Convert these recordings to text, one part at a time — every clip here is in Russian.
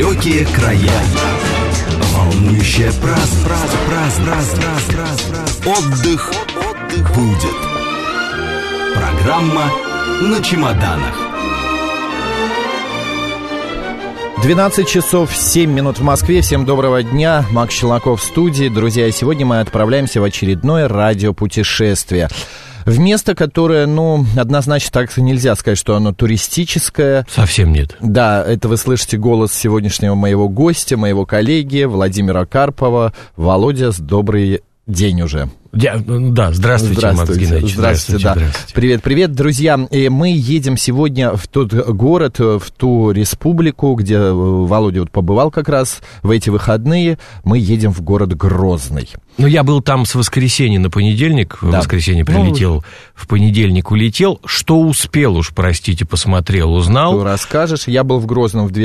Далекие края. Волнующая Отдых будет. Программа на чемоданах. 12 часов 7 минут в Москве. Всем доброго дня. Макс Челноков в студии. Друзья, сегодня мы отправляемся в очередное радиопутешествие. В место, которое, однозначно так нельзя сказать, что оно туристическое. Совсем нет. Да, это вы слышите голос сегодняшнего моего гостя, моего коллеги Владимира Карпова. Володя, добрый день уже. Да, здравствуйте, Макс Геннадьевич. Здравствуйте, да. Привет, друзья. И мы едем сегодня в тот город, в ту республику, где Володя побывал как раз в эти выходные. Мы едем в город Грозный. Я был там с воскресенья на понедельник. Да. В воскресенье прилетел, в понедельник улетел. Что успел уж, простите, посмотрел, узнал. Ты расскажешь. Я был в Грозном в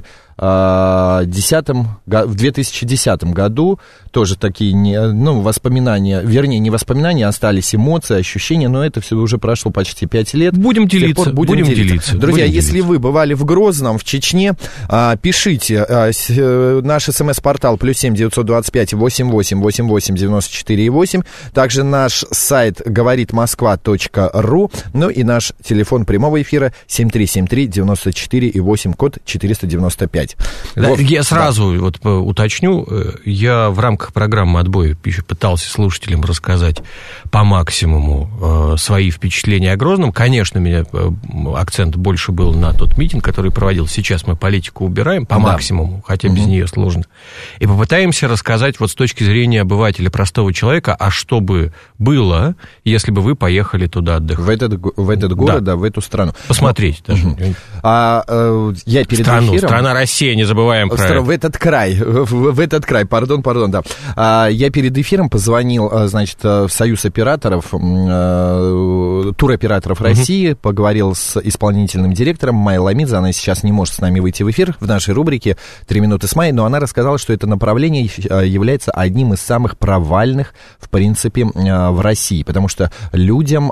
2010 году. Тоже такие, воспоминания. Вернее, не воспоминания, остались эмоции, ощущения, но это все уже прошло почти 5 лет. Будем делиться. Друзья, если вы бывали в Грозном, в Чечне, пишите. Наш СМС-портал +7 925 88 88 94 8. Также наш сайт говоритмосква.ру. Ну и наш телефон прямого эфира 7373 94 8, код 495. Да, я сразу уточню. Я в рамках программы «Отбой» пытался слушателям рассказать по максимуму свои впечатления о Грозном. Конечно, у меня акцент больше был на тот митинг, который проводил. Сейчас мы политику убираем по максимуму, хотя без нее сложно. И попытаемся рассказать с точки зрения обывателя, простого человека, а что бы было, если бы вы поехали туда отдыхать. В этот город, да, в эту страну. Посмотреть даже. Я перед эфиром... Страна Россия, не забываем про это. В этот край, пардон, да. Я перед эфиром позвонил, в Союз операторов, туроператоров России, поговорил с исполнительным директором Майей Ламидзе. Она сейчас не может с нами выйти в эфир в нашей рубрике «3 минуты с Майей», но она рассказала, что это направление является одним из самых провальных, в принципе, в России, потому что людям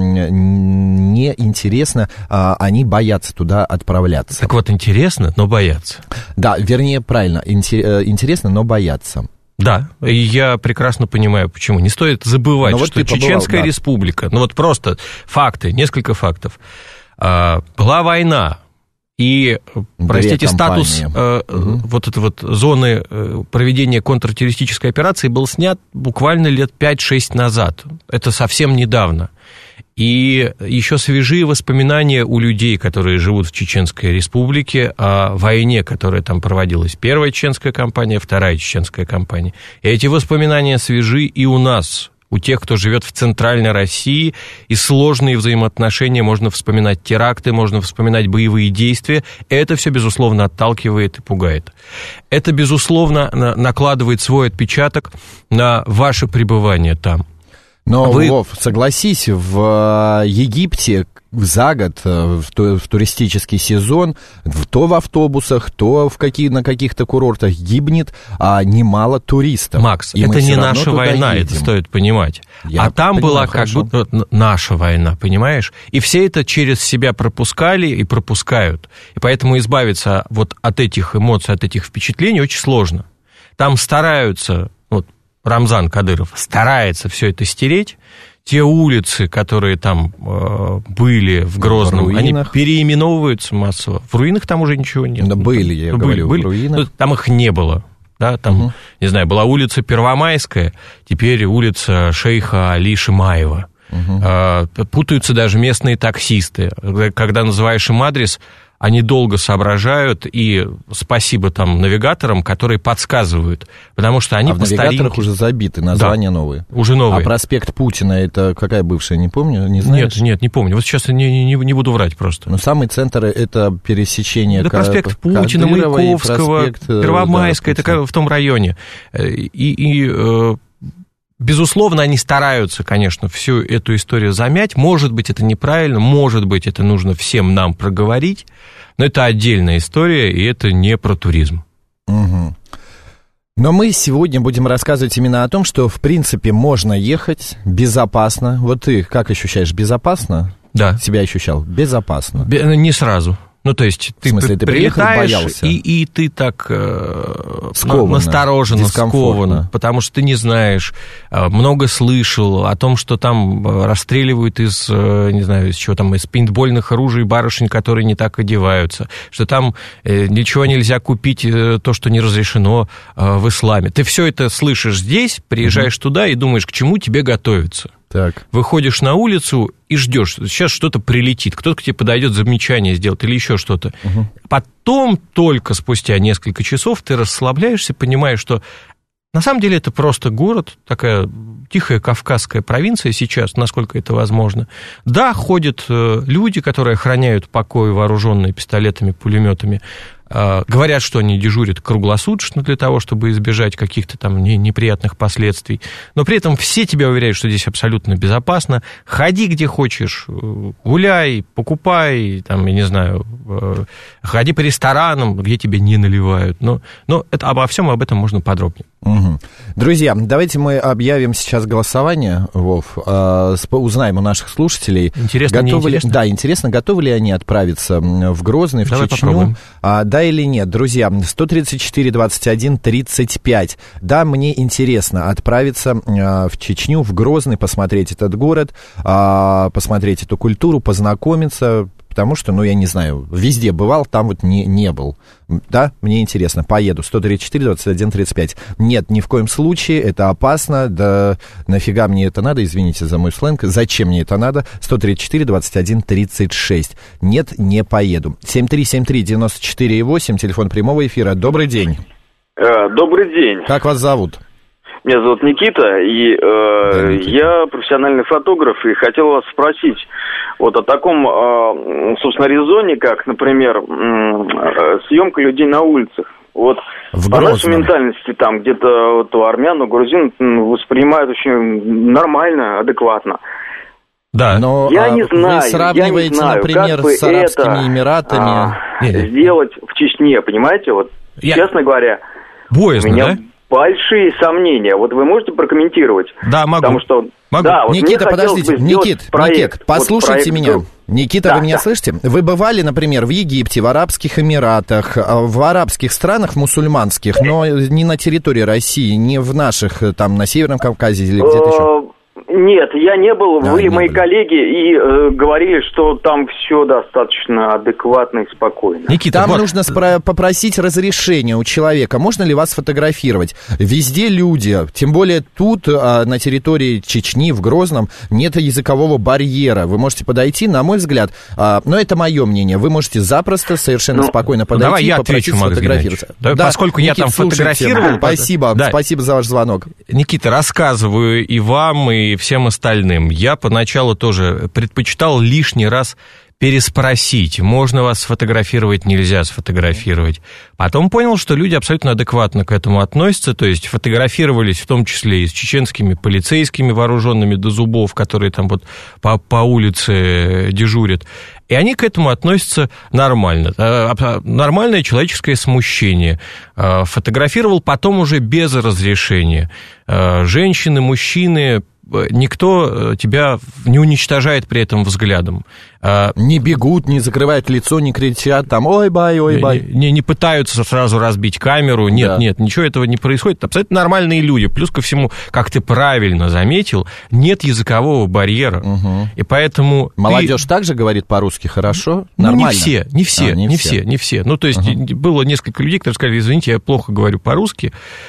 не интересно, они боятся туда отправляться. Так вот, интересно, но боятся. Да, вернее, правильно, интересно, но боятся. Да, и я прекрасно понимаю, почему. Не стоит забывать, что Чеченская республика, просто факты, несколько фактов. Была война, и, простите, статус зоны проведения контртеррористической операции был снят буквально лет 5-6 назад. Это совсем недавно. И еще свежие воспоминания у людей, которые живут в Чеченской республике, о войне, которая там проводилась. Первая чеченская кампания, вторая чеченская кампания. И эти воспоминания свежи и у нас, у тех, кто живет в Центральной России, и сложные взаимоотношения, можно вспоминать теракты, можно вспоминать боевые действия. Это все, безусловно, отталкивает и пугает. Это, безусловно, накладывает свой отпечаток на ваше пребывание там. Но, Вов, согласись, в Египте за год, в туристический сезон, то в автобусах, то на каких-то курортах гибнет немало туристов. Макс, это не наша война, это стоит понимать. Там была как будто наша война, понимаешь? И все это через себя пропускали и пропускают. И поэтому избавиться от этих эмоций, от этих впечатлений очень сложно. Там стараются... Рамзан Кадыров старается все это стереть. Те улицы, которые там были в Грозном, они переименовываются массово. В руинах там уже ничего нет. Да, были. В руинах. Там их не было. Да, там, не знаю, была улица Первомайская, теперь улица шейха Али Шимаева. Путаются даже местные таксисты. Когда называешь им адрес, они долго соображают, и спасибо там навигаторам, которые подсказывают, потому что они по старинке... в навигаторах уже забиты, названия новые. Уже новые. А проспект Путина, это какая бывшая, не помню, не знаешь? Нет, не помню, сейчас не буду врать просто. Но самый центр, это пересечение... Это проспект Путина, Маяковского, Первомайская, это в том районе. Безусловно, они стараются, конечно, всю эту историю замять. Может быть, это неправильно, может быть, это нужно всем нам проговорить, но это отдельная история, и это не про туризм. Угу. Но мы сегодня будем рассказывать именно о том, что, в принципе, можно ехать безопасно. Вот ты как ощущаешь? Безопасно? Да. Себя ощущал? Безопасно? Не сразу. Ну, то есть ты прилетаешь, и ты так настороженно, скованно, потому что ты не знаешь, много слышал о том, что там расстреливают из, не знаю, из чего там, из пейнтбольных оружий барышень, которые не так одеваются, что там ничего нельзя купить, то, что не разрешено в исламе. Ты все это слышишь здесь, приезжаешь туда и думаешь, к чему тебе готовиться. Так. Выходишь на улицу и ждешь, сейчас что-то прилетит, кто-то к тебе подойдет, замечание сделает или еще что-то. Потом только спустя несколько часов ты расслабляешься, понимаешь, что на самом деле это просто город, такая тихая кавказская провинция сейчас, насколько это возможно. Да, ходят люди, которые охраняют покой, вооруженные пистолетами, пулеметами. Говорят, что они дежурят круглосуточно для того, чтобы избежать каких-то там неприятных последствий. Но при этом все тебя уверяют, что здесь абсолютно безопасно. Ходи где хочешь, гуляй, покупай, там, я не знаю, ходи по ресторанам, где тебе не наливают. Но это, обо всем об этом можно подробнее. Угу. Друзья, давайте мы объявим сейчас голосование, Вов, узнаем у наших слушателей. Интересно, неинтересно? Да, интересно, готовы ли они отправиться в Грозный, в Чечню? Попробуем. Да или нет? Друзья, 134, 21, 35. Да, мне интересно отправиться в Чечню, в Грозный, посмотреть этот город, посмотреть эту культуру, познакомиться, потому что, я не знаю, везде бывал, там вот не был. Да, мне интересно, поеду. 134, 21, 35. Нет, ни в коем случае, это опасно, да нафига мне это надо, извините за мой сленг, зачем мне это надо? 134, 21, 36. Нет, не поеду. 7373948, телефон прямого эфира. Добрый день. Добрый день. Как вас зовут? Меня зовут Никита, и я профессиональный фотограф, и хотел вас спросить вот о таком, собственно, резоне, как, например, съемка людей на улицах. Вот по нашей ментальности там где-то вот, у армян, у грузин воспринимают очень нормально, адекватно. Да, но я не знаю, вы сравниваете, например, с Арабскими Эмиратами. Сделать в Чечне, понимаете? Вот, честно говоря, боязно, у меня большие сомнения. Вот вы можете прокомментировать? Да, могу. Потому что, могу. Да, вот Никита, подождите, Никит, послушайте меня. Никита, вы меня слышите? Вы бывали, например, в Египте, в Арабских Эмиратах, в арабских странах мусульманских, но не на территории России, не в наших, там, на Северном Кавказе или где-то еще? Нет, я не был. Вы, мои коллеги, и говорили, что там все достаточно адекватно и спокойно. Никита, там нужно попросить разрешения у человека. Можно ли вас фотографировать? Везде люди, тем более тут, на территории Чечни, в Грозном, нет языкового барьера. Вы можете подойти, на мой взгляд, но это мое мнение, вы можете запросто, совершенно спокойно подойти и попросить сфотографироваться. Да, поскольку Никит, я там фотографировал... Спасибо за ваш звонок. Никита, рассказываю и вам, и всем остальным. Я поначалу тоже предпочитал лишний раз переспросить, можно вас сфотографировать, нельзя сфотографировать. Потом понял, что люди абсолютно адекватно к этому относятся, то есть фотографировались в том числе и с чеченскими полицейскими, вооруженными до зубов, которые там вот по улице дежурят. И они к этому относятся нормально. Нормальное человеческое смущение. Фотографировал потом уже без разрешения. Женщины, мужчины, никто тебя не уничтожает при этом взглядом. Не бегут, не закрывают лицо, не кричат там «ой-бай, ой-бай». Не пытаются сразу разбить камеру. Нет, ничего этого не происходит. Абсолютно нормальные люди. Плюс ко всему, как ты правильно заметил, нет языкового барьера. Угу. И поэтому... Молодежь также говорит по-русски хорошо? Нормально? Не все. Ну, то есть, было несколько людей, которые сказали: извините, я плохо говорю по-русски,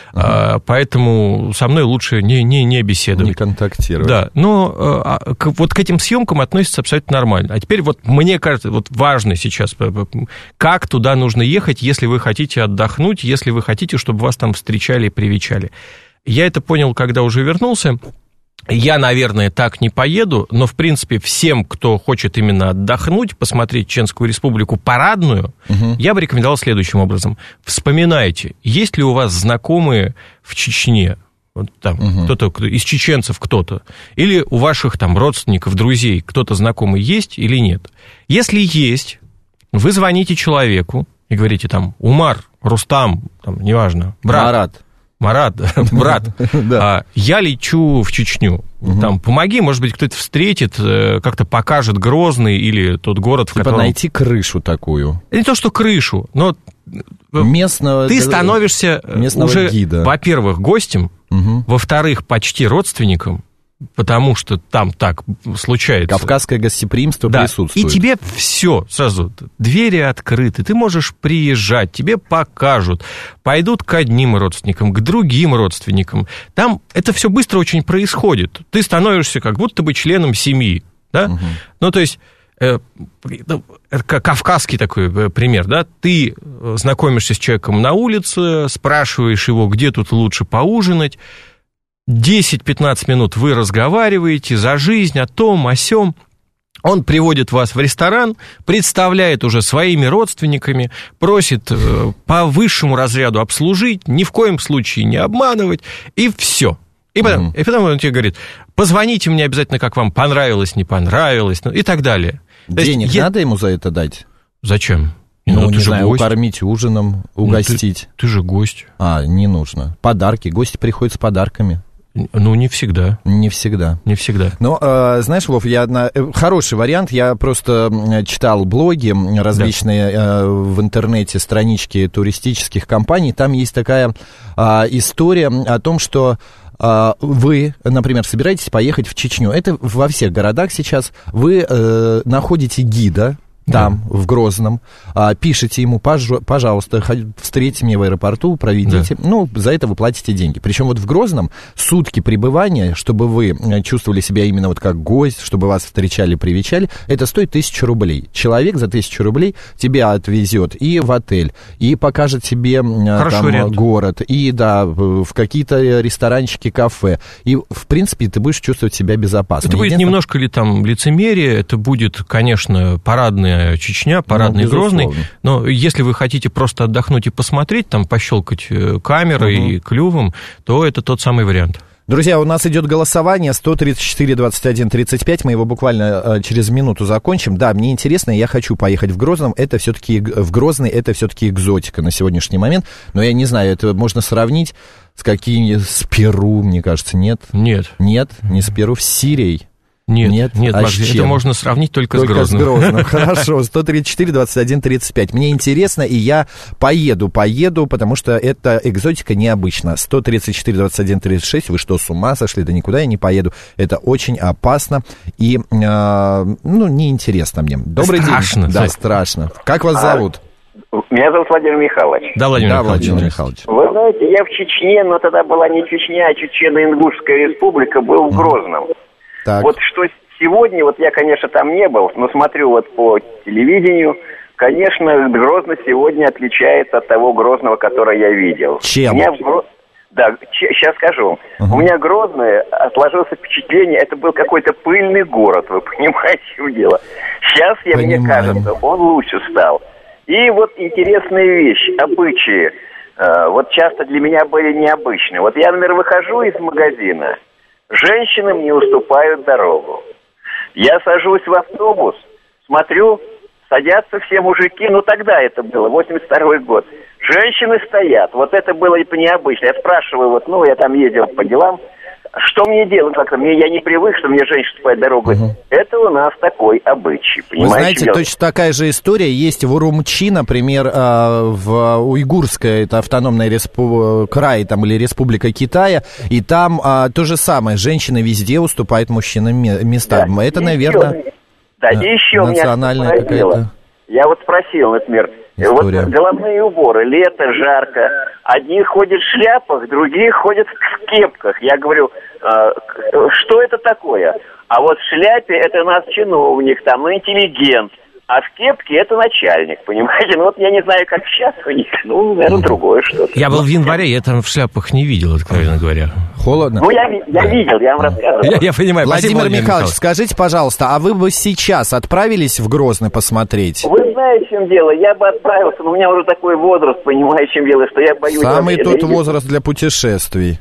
поэтому со мной лучше не беседовать. Не контактировать. Да, но вот к этим съемкам относятся абсолютно нормально. А теперь вот мне кажется, вот важно сейчас, как туда нужно ехать, если вы хотите отдохнуть, если вы хотите, чтобы вас там встречали и привечали. Я это понял, когда уже вернулся. Я, наверное, так не поеду, но, в принципе, всем, кто хочет именно отдохнуть, посмотреть Чеченскую Республику парадную, я бы рекомендовал следующим образом. Вспоминайте, есть ли у вас знакомые в Чечне, вот там, кто-то из чеченцев, кто-то, или у ваших там родственников, друзей, кто-то знакомый есть или нет. Если есть, вы звоните человеку и говорите там: Умар, Рустам, там, неважно, брат. Марат, брат, я лечу в Чечню. Там помоги, может быть, кто-то встретит, как-то покажет Грозный или тот город, в котором... найти крышу такую. Не то, что крышу, но местного, ты становишься уже, гида. Во-первых, гостем, во-вторых, почти родственником, потому что там так случается. Кавказское гостеприимство присутствует. И тебе все сразу, двери открыты, ты можешь приезжать, тебе покажут, пойдут к одним родственникам, к другим родственникам. Там это все быстро очень происходит. Ты становишься как будто бы членом семьи, да? Ну, то есть... кавказский такой пример, да, ты знакомишься с человеком на улице, спрашиваешь его, где тут лучше поужинать, 10-15 минут вы разговариваете за жизнь, о том, о сём. Он приводит вас в ресторан, представляет уже своими родственниками, просит по высшему разряду обслужить, ни в коем случае не обманывать, и все. И потом он тебе говорит, позвоните мне обязательно, как вам понравилось, не понравилось, и так далее. Денег надо ему за это дать? Зачем? Ну, не знаю, укормить ужином, угостить. Ты же гость. Не нужно. Подарки. Гости приходят с подарками. Ну, не всегда. Не всегда. Не всегда. Но, знаешь, Вов, хороший вариант. Я просто читал блоги различные в интернете, странички туристических компаний. Там есть такая история о том, что вы, например, собираетесь поехать в Чечню. Это во всех городах сейчас. Вы находите гида там, в Грозном, пишите ему, пожалуйста, встретите меня в аэропорту, проведите. Ну, за это вы платите деньги. Причем вот в Грозном сутки пребывания, чтобы вы чувствовали себя именно вот как гость, чтобы вас встречали, привечали, это стоит 1000 рублей. Человек за 1000 рублей тебя отвезет и в отель, и покажет тебе там город, и, в какие-то ресторанчики, кафе. И, в принципе, ты будешь чувствовать себя безопасно. Это будет немножко ли там лицемерие, это будет, конечно, парадная Чечня, парадный Грозный, но если вы хотите просто отдохнуть и посмотреть, там пощелкать камерой и клювом, то это тот самый вариант. Друзья, у нас идет голосование 134-21-35, мы его буквально через минуту закончим. Да, мне интересно, я хочу поехать в Грозный, это все-таки экзотика на сегодняшний момент, но я не знаю, это можно сравнить с с Перу, мне кажется, нет? Нет. Нет, не с Перу, с Сирией. Нет, Макс, это можно сравнить только с Грозным. С Грозным, хорошо, 134-21-35. Мне интересно, и я поеду, потому что эта экзотика необычна. 134-21-36, вы что, с ума сошли? Да никуда я не поеду. Это очень опасно и, неинтересно мне. Добрый день. Страшно. Да, страшно. Как вас зовут? Меня зовут Владимир Михайлович. Да, Владимир Михайлович. Вы знаете, я в Чечне, но тогда была не Чечня, а Чечено-Ингушская республика, был в Грозном. Так. Вот что сегодня, я, конечно, там не был, но смотрю по телевидению, конечно, Грозный сегодня отличается от того Грозного, который я видел. Чем? Да, сейчас скажу. У меня Грозный сложилось впечатление, это был какой-то пыльный город, вы понимаете, в чем дело. Сейчас, мне кажется, он лучше стал. И вот интересная вещь, обычаи, часто для меня были необычные. Я, например, выхожу из магазина, женщинам не уступают дорогу. Я сажусь в автобус, смотрю, садятся все мужики, тогда это было, 82-й год. Женщины стоят, это было необычно. Я спрашиваю, я там ездил по делам, что мне делать? Я не привык, что мне женщина уступает дорогу. Это у нас такой обычай, понимаете? Вы знаете, точно такая же история есть в Урумчи, например, в Уйгурской, это автономная край, или Республика Китая, и там то же самое, женщины везде уступают мужчинам места. Да, это, наверное, национальная какая-то... Я спросил, например, головные уборы, лето, жарко, одни ходят в шляпах, другие ходят в кепках. Я говорю, что это такое? А в шляпе это у нас чиновник, интеллигент, а в кепке это начальник, понимаете? Я не знаю, как сейчас у них, наверное, другое что-то. Я был в январе, я там в шляпах не видел, откровенно говоря. Холодно? Я видел, я вам рассказывал. Я понимаю. Владимир Михайлович, скажите, пожалуйста, а вы бы сейчас отправились в Грозный посмотреть? Вы знаете, в чем дело? Я бы отправился, но у меня уже такой возраст, понимаете, в чем дело, что я боюсь... Самый тот возраст для путешествий.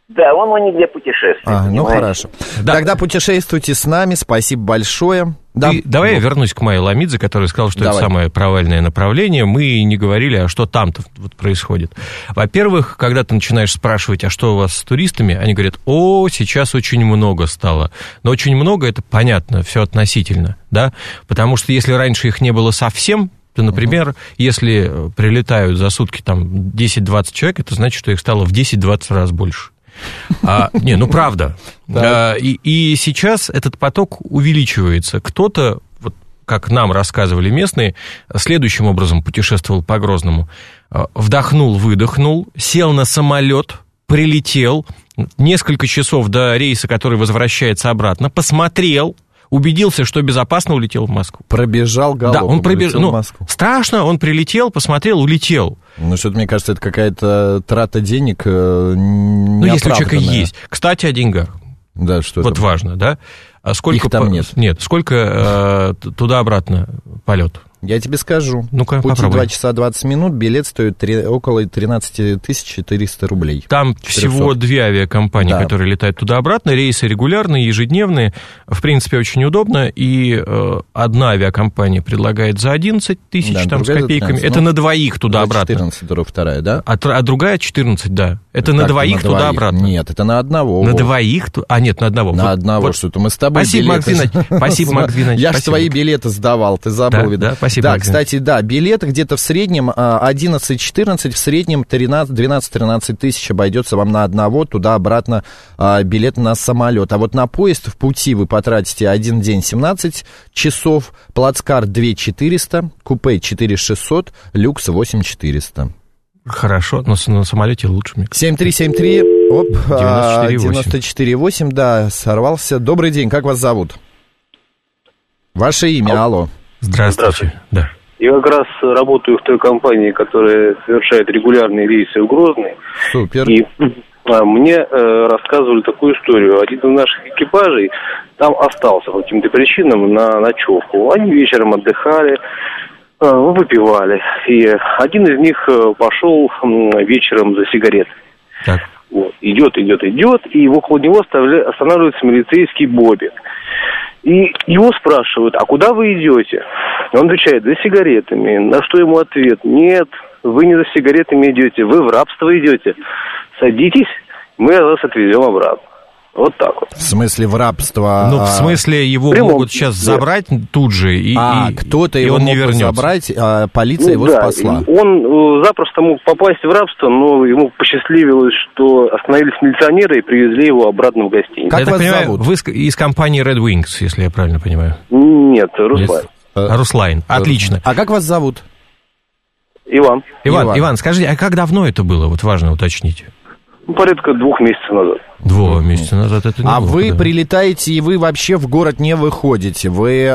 Да, он не для путешествий. Ну хорошо. Да. Тогда путешествуйте с нами, спасибо большое. Да. Давай я вернусь к Майе Ламидзе, который сказал, что это самое провальное направление. Мы не говорили, а что там-то вот происходит. Во-первых, когда ты начинаешь спрашивать, а что у вас с туристами, они говорят, сейчас очень много стало. Но очень много, это понятно, все относительно, да? Потому что если раньше их не было совсем, то, например, если прилетают за сутки там 10-20 человек, это значит, что их стало в 10-20 раз больше. Правда. И сейчас этот поток увеличивается. Кто-то, вот как нам рассказывали местные, следующим образом путешествовал по Грозному. Вдохнул, выдохнул, сел на самолет, прилетел, несколько часов до рейса, который возвращается обратно, посмотрел, убедился, что безопасно, улетел в Москву. Пробежал галопом, улетел в Москву. Страшно, он прилетел, посмотрел, улетел. Что-то, мне кажется, это какая-то трата денег если у человека есть. Кстати, о деньгах. Да, что вот важно, да? Их там нет. Нет, сколько туда-обратно полет? Я тебе скажу. Ну-ка, пути попробуй. 2 часа 20 минут, билет стоит около 13 400 рублей. Там всего 2 авиакомпании, которые летают туда-обратно, рейсы регулярные, ежедневные, в принципе, очень удобно, и одна авиакомпания предлагает за 11 тысяч, там, с копейками, это на двоих туда-обратно. 14, вторая, да? А другая 14, да. Это на двоих туда-обратно. Нет, это на одного. На двоих? Нет, на одного. На одного, что-то мы с тобой Спасибо, Макс Геннадьевич. Я же свои билеты сдавал, ты забыл, видно. Спасибо. Да, кстати, билеты где-то в среднем 11-14, в среднем 12-13 тысяч обойдется вам на одного, туда-обратно билет на самолет. А вот на поезд в пути вы потратите 1 день 17 часов, плацкарт 2 400, купе 4 600, люкс 8 400. Хорошо, но на самолете лучше, мне кажется. 7373, 94,8. 94,8, сорвался. Добрый день, как вас зовут? Ваше имя, алло. Здравствуйте. Да. Я как раз работаю в той компании, которая совершает регулярные рейсы в Грозный. Супер. И мне рассказывали такую историю. Один из наших экипажей там остался по каким-то причинам на ночевку. Они вечером отдыхали, выпивали. И один из них пошел вечером за сигаретой. Так. Вот. Идет, и около него останавливается милицейский бобик. И его спрашивают, а куда вы идете? Он отвечает, за сигаретами. На что ему ответ, нет, вы не за сигаретами идете, вы в рабство идете. Садитесь, мы вас отвезем обратно. Вот так вот. В смысле в рабство? Ну, в смысле его могут сейчас забрать тут же, и кто-то его мог забрать, а полиция его спасла. Он запросто мог попасть в рабство, но ему посчастливилось, что остановились милиционеры и привезли его обратно в гостиницу. Как вас зовут? Вы из компании Red Wings, если я правильно понимаю. Нет, Руслан. Руслан, отлично. А как вас зовут? Иван. Иван, скажите, а как давно это было? Вот важно уточнить. Порядка 2 месяцев назад. 2 месяца назад это не было. А вы прилетаете, и вы вообще в город не выходите. Вы,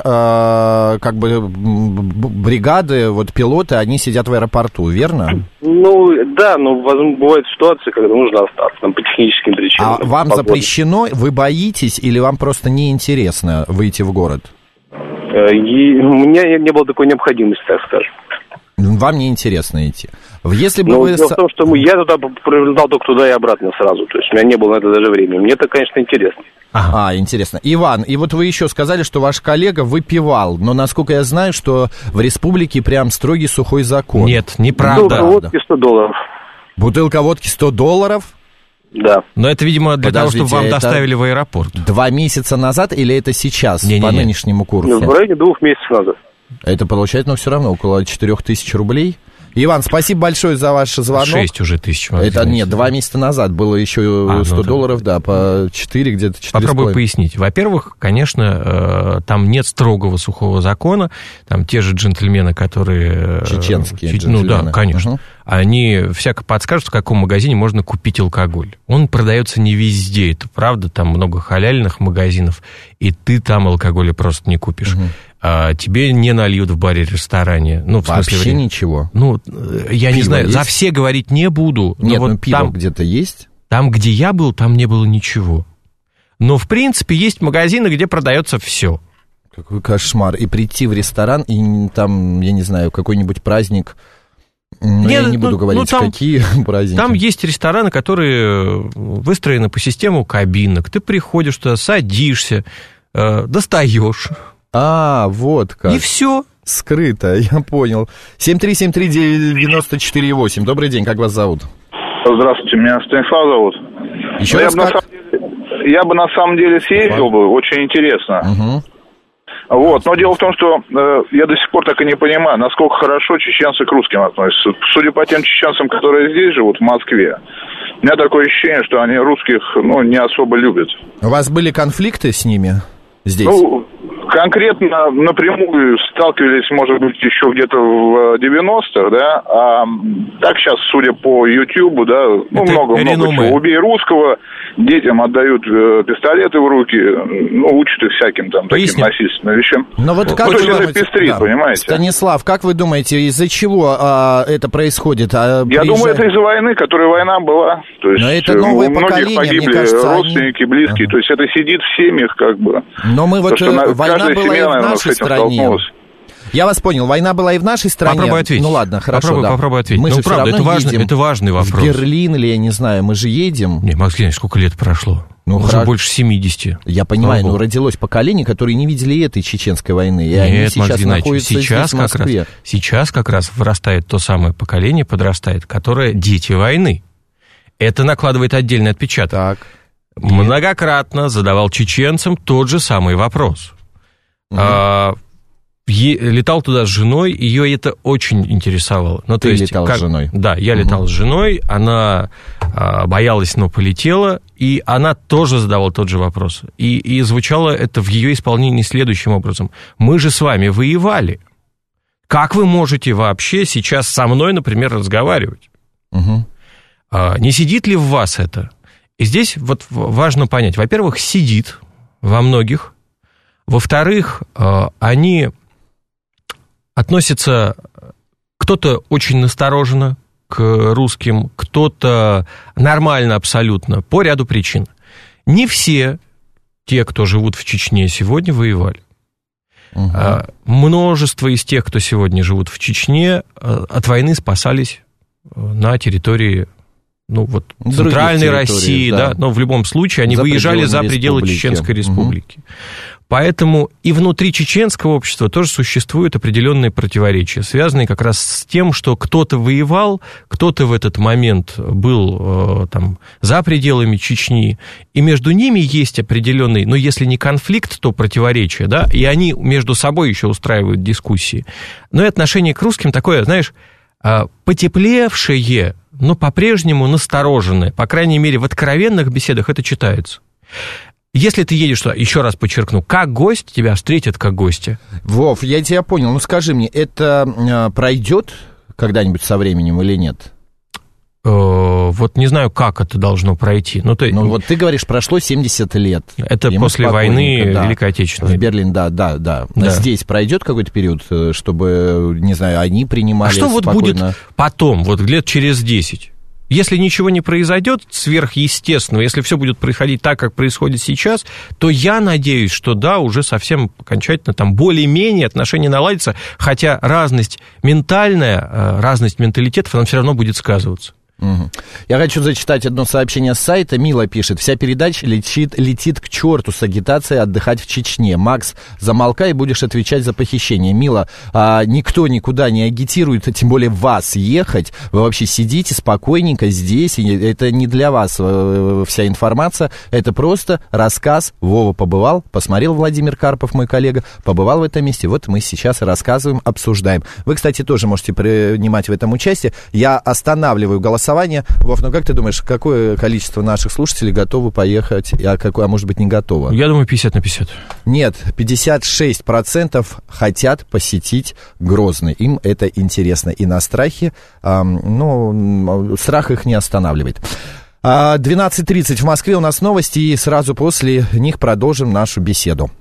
бригады, пилоты, они сидят в аэропорту, верно? Ну, да, но бывают ситуации, когда нужно остаться, там, по техническим причинам. А вам запрещено, вы боитесь, или вам просто неинтересно выйти в город? У меня не было такой необходимости, так скажем. Вам не интересно идти. Если бы дело в том, что я туда прилетал только туда и обратно сразу. То есть у меня не было на это даже времени. Мне это, конечно, интересно. Интересно. Иван, и вот вы еще сказали, что ваш коллега выпивал. Но, насколько я знаю, что в республике прям строгий сухой закон. Нет, неправда. Бутылка водки $100. Бутылка водки $100? Да. Но это, видимо, для того, чтобы вам доставили в аэропорт. 2 месяца назад или это сейчас, по нынешнему курсу? В районе 2 месяцев назад. Это получается, все равно, около 4000 рублей. Иван, спасибо большое за ваш звонок. 6 уже тысяч. Это нет, 2 месяца назад было еще $100, да, по 4, где-то 4,5. Попробую пояснить. Во-первых, конечно, там нет строгого сухого закона. Там те же джентльмены, которые... Чеченские джентльмены. Ну да, конечно. Они всяко подскажут, в каком магазине можно купить алкоголь. Он продается не везде, это правда, там много халяльных магазинов, и ты там алкоголя просто не купишь. Тебе не нальют в баре-ресторане. Ну, в смысле, вообще ничего? Ну, я не знаю, есть? За все говорить не буду. Нет, пиво там, где-то есть? Там, где я был, там не было ничего. Но, в принципе, есть магазины, где продается все. Какой кошмар. И прийти в ресторан, и там, я не знаю, какой-нибудь праздник... Я не буду говорить, какие праздники. Там есть рестораны, которые выстроены по систему кабинок. Ты приходишь туда, садишься, достаешь. Вот как. И все. Скрыто, я понял. 7373948. Добрый день, как вас зовут? Здравствуйте, меня Станислав зовут. Еще раз я бы на самом деле съездил бы, очень интересно. Вот, но дело в том, что я до сих пор так и не понимаю, насколько хорошо чеченцы к русским относятся. Судя по тем чеченцам, которые здесь живут, в Москве, у меня такое ощущение, что они русских, не особо любят. У вас были конфликты с ними здесь? Конкретно напрямую сталкивались, может быть, еще где-то в 90-х, да, а так сейчас, судя по Ютьюбу, да, много чего. Убей русского, детям отдают пистолеты в руки, учат их всяким там таким насильственным вещам. Но вот как вы думаете, это пестрит, понимаете? Станислав, как вы думаете, из-за чего это происходит? Я думаю, это из-за войны, которая война была. То есть, но это новое поколение, погибли, мне кажется, родственники, близкие, то есть это сидит в семьях как бы. Но мы вот война была и в нашей стране. Я вас понял, война была и в нашей стране. Попробуй ответить. Ну ладно, хорошо. Попробуй ответить. Мы же правда, это важный вопрос. В Берлин или, я не знаю, мы же едем. Не, Макс Леонидович, сколько лет прошло? Уже больше 70. Я понимаю, но родилось поколение, которые не видели этой чеченской войны. И они сейчас находятся здесь, в Москве. Сейчас как раз вырастает то самое поколение, подрастает, которое дети войны. Это накладывает отдельный отпечаток. Так. Многократно задавал чеченцам тот же самый вопрос. Летал туда с женой, ее это очень интересовало. Ты летал с женой? Да, я летал с женой, она боялась, но полетела, и она тоже задавала тот же вопрос. И звучало это в ее исполнении следующим образом. Мы же с вами воевали. Как вы можете вообще сейчас со мной, например, разговаривать? Не сидит ли в вас это? И здесь вот важно понять. Во-первых, сидит во многих. Во-вторых, они относятся, кто-то очень настороженно к русским, кто-то нормально абсолютно, по ряду причин. Не все те, кто живут в Чечне, сегодня воевали. Множество из тех, кто сегодня живут в Чечне, от войны спасались на территории центральной России, да, но в любом случае они выезжали за пределы Чеченской Республики. Поэтому и внутри чеченского общества тоже существуют определенные противоречия, связанные как раз с тем, что кто-то воевал, кто-то в этот момент был за пределами Чечни, и между ними есть определенный, если не конфликт, то противоречие, да, и они между собой еще устраивают дискуссии. Но и отношение к русским такое, знаешь, потеплевшее, но по-прежнему настороженное, по крайней мере, в откровенных беседах это читается. Если ты едешь туда, еще раз подчеркну, как гость, тебя встретят как гостя. Вов, я тебя понял. Скажи мне, это пройдет когда-нибудь со временем или нет? Вот не знаю, как это должно пройти. Вот ты говоришь, прошло 70 лет. Это после войны Великой Отечественной. В Берлин, да. Здесь пройдет какой-то период, чтобы, не знаю, они принимали спокойно? А что будет потом, лет через 10? Если ничего не произойдет сверхъестественного, если все будет происходить так, как происходит сейчас, то я надеюсь, что да, уже совсем окончательно более-менее отношения наладятся, хотя разность ментальная, разность менталитетов, она все равно будет сказываться. Я хочу зачитать одно сообщение с сайта. Мила пишет: вся передача летит к черту с агитацией отдыхать в Чечне. Макс, замолкай, будешь отвечать за похищение. Мила, никто никуда не агитирует, тем более вас ехать. Вы вообще сидите спокойненько здесь. Это не для вас вся информация. Это просто рассказ. Вова побывал, посмотрел, Владимир Карпов, мой коллега, побывал в этом месте. Вот мы сейчас рассказываем, обсуждаем. Вы, кстати, тоже можете принимать в этом участие. Я останавливаю голосование. Вов, как ты думаешь, какое количество наших слушателей готовы поехать, а может быть не готово? Я думаю, 50 на 50. Нет, 56% хотят посетить Грозный. Им это интересно. И на страхе, страх их не останавливает. 12:30 в Москве у нас новости, и сразу после них продолжим нашу беседу.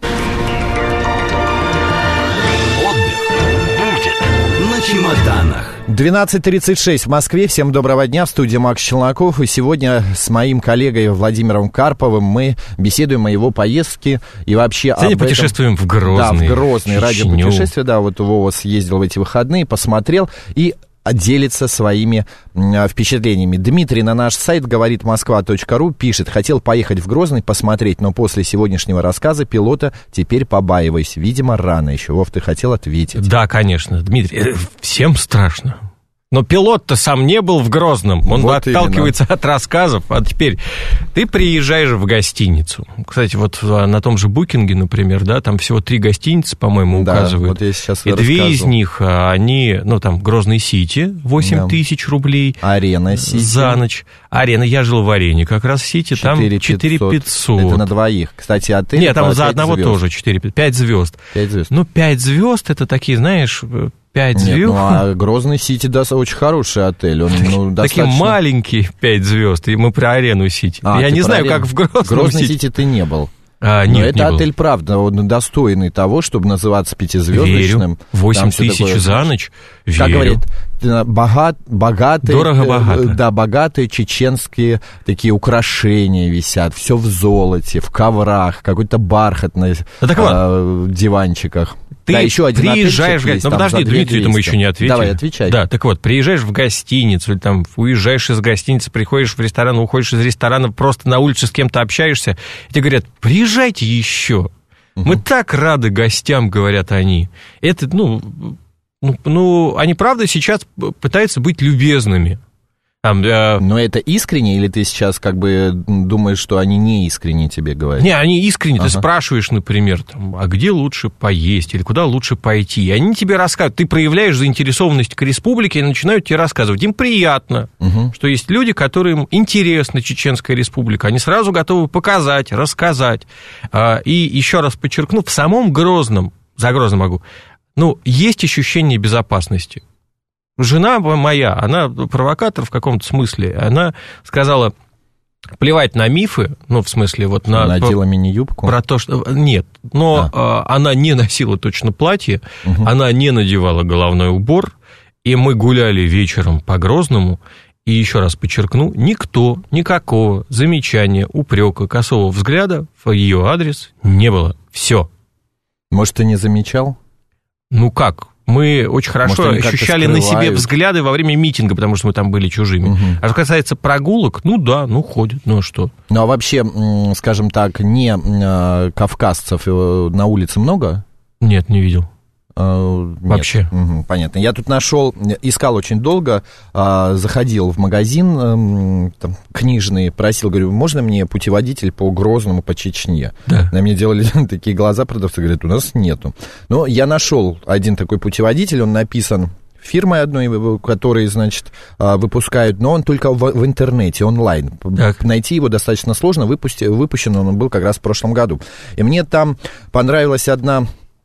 Отдых будет на чемоданах. 12:36 в Москве. Всем доброго дня. В студии Макс Челноков. И сегодня с моим коллегой Владимиром Карповым мы беседуем о его поездке и вообще сегодня путешествуем в Грозный. Да, в Грозный. Радиопутешествие, да. Вот Вова съездил в эти выходные, посмотрел. И делится своими впечатлениями. Дмитрий на наш сайт говорит moskva.ru пишет: хотел поехать в Грозный посмотреть, но после сегодняшнего рассказа пилота теперь побаиваюсь. Видимо, рано еще. Вов, ты хотел ответить? Да, конечно, Дмитрий, всем страшно. Но пилот-то сам не был в Грозном, он вот отталкивается от рассказов. А теперь ты приезжаешь в гостиницу. Кстати, вот на том же Букинге, например, да, там всего 3 гостиницы, по-моему, указывают. Вот я сейчас и 2 из них, они, ну, там, Грозный Сити, 8 тысяч рублей. Арена Сити. За ночь. Арена, я жил в Арене, как раз в Сити, там 4500. Это на двоих. Кстати, отель... Нет, там за одного звезд. Тоже 5 звезд. 5 звезд. Ну, 5 звезд, это такие, знаешь... 5 звезд. Ну, а Грозный Сити, да, очень хороший отель. Он, ну, достаточно... Такие маленькие 5 звезд, и мы про Арену Сити. Я не знаю, как в Грозном Сити ты не был. Нет, но это отель, правда, он достойный того, чтобы называться 5-звездочным. 8 тысяч за ночь. Как говорит, богатые... Дорого-богато. Да, богатые чеченские такие украшения висят. Все в золоте, в коврах, какой-то бархат на диванчиках. Ты да, еще один приезжаешь в гостиницу. Ну, подожди, Дмитрий, мы еще не ответили. Давай, отвечай. Да, так вот, приезжаешь в гостиницу, или там уезжаешь из гостиницы, приходишь в ресторан, уходишь из ресторана, просто на улице с кем-то общаешься, и тебе говорят: приезжайте еще. Мы так рады гостям, говорят они. Это, ну, они, правда, сейчас пытаются быть любезными. Но это искренне, или ты сейчас как бы думаешь, что они не искренне тебе говорят? Не, они искренне. Ты спрашиваешь, например, там, а где лучше поесть или куда лучше пойти? И они тебе рассказывают. Ты проявляешь заинтересованность к республике и начинают тебе рассказывать. Им приятно, что есть люди, которым интересна Чеченская республика. Они сразу готовы показать, рассказать. И еще раз подчеркну, в самом Грозном, за Грозным могу, есть ощущение безопасности. Жена моя, она провокатор в каком-то смысле, она сказала: плевать на мифы, в смысле, вот на... Надела мини-юбку? Про то, что... Нет, но она не носила точно платье, она не надевала головной убор, и мы гуляли вечером по Грозному, и еще раз подчеркну, никто, никакого замечания, упрека, косого взгляда в ее адрес не было. Все. Может, ты не замечал? Ну как? Мы очень хорошо ощущали на себе взгляды во время митинга, потому что мы там были чужими. А что касается прогулок, ходят, а что? Ну, а вообще, скажем так, не кавказцев на улице много? Нет, не видел. Вообще. Понятно. Я тут искал очень долго, заходил в магазин там, книжный, просил, говорю: можно мне путеводитель по Грозному, по Чечне? Да. На мне делали такие глаза продавцы, говорят: у нас нету. Но я нашел один такой путеводитель, он написан фирмой одной, которые, значит, выпускают, но он только в интернете, онлайн. Так. Найти его достаточно сложно, выпущен он был как раз в прошлом году. И мне там понравилась одна...